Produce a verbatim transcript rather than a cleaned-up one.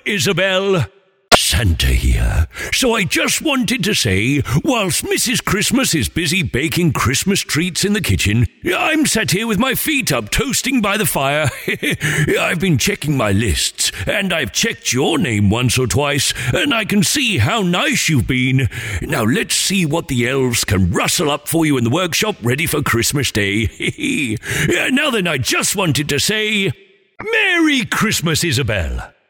Isabel. Santa here. So I just wanted to say, whilst Missus Christmas is busy baking Christmas treats in the kitchen, I'm sat here with my feet up toasting by the fire. I've been checking my lists, and I've checked your name once or twice, and I can see how nice you've been. Now let's see what the elves can rustle up for you in the workshop ready for Christmas Day. Now then, I just wanted to say, Merry Christmas, Isabel.